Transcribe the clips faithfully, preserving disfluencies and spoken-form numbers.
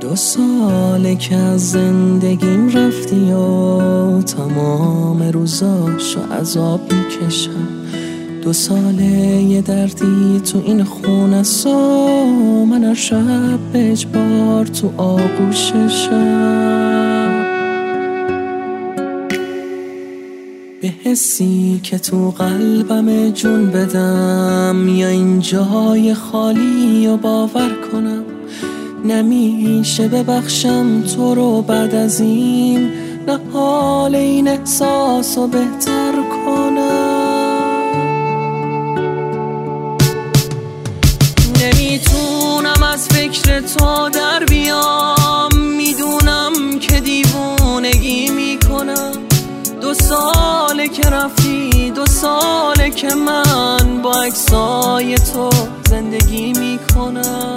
دو ساله که از زندگیم رفتی و تمام روزاشو عذاب میکشم. دو ساله یه دردی تو این خونه سا، من هر شب به اجبار تو آغوششم. به حسی که تو قلبم جون بدم، یا این جای خالی و باور کنم نمیشه ببخشم تو رو بعد از این، نه حال این احساس رو بهتر کنم. نمیتونم از فکر تو در بیام، میدونم که دیوونگی میکنم. دو ساله که رفتی، دو ساله که من با عکسای تو زندگی میکنم.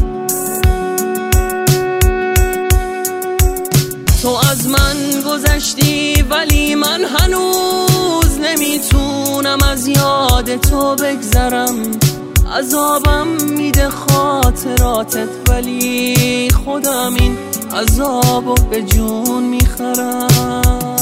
تو از من گذشتی ولی من هنوز نمیتونم از یاد تو بگذرم. عذابم میده خاطراتت ولی خودم این عذابو به جون میخرم.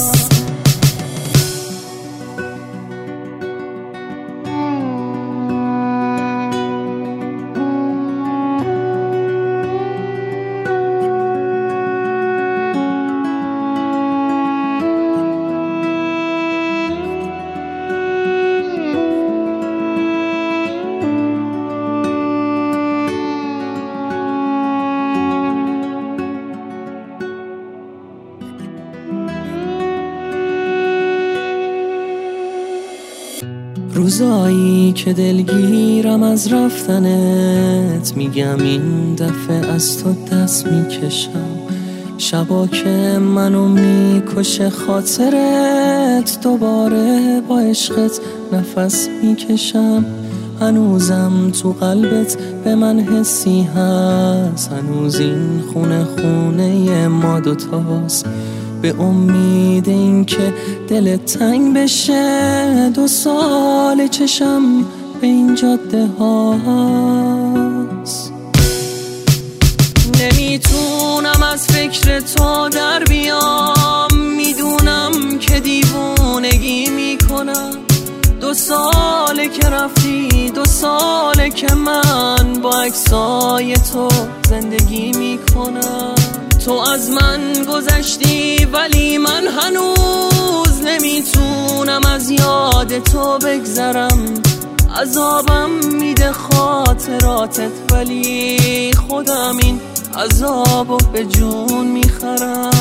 روزایی که دلگیرم از رفتنت، میگم این دفعه از تو دست میکشم. شبا که منو میکشه خاطرت، دوباره با عشقت نفس میکشم. هنوزم تو قلبت به من حسی هست، هنوز این خونه خونه ما دوتاست. به امید این که دلت تنگ بشه، دو سال چشم به این جاده هاست. نمیتونم از فکر تو در بیام، میدونم که دیوونگی میکنم. دو ساله که رفتی، دو ساله که من با عکسای تو زندگی میکنم. تو از من گذشتی ولی من هنوز نمیتونم از یاد تو بگذرم. عذابم میده خاطراتت ولی خودم این عذابو به جون میخرم.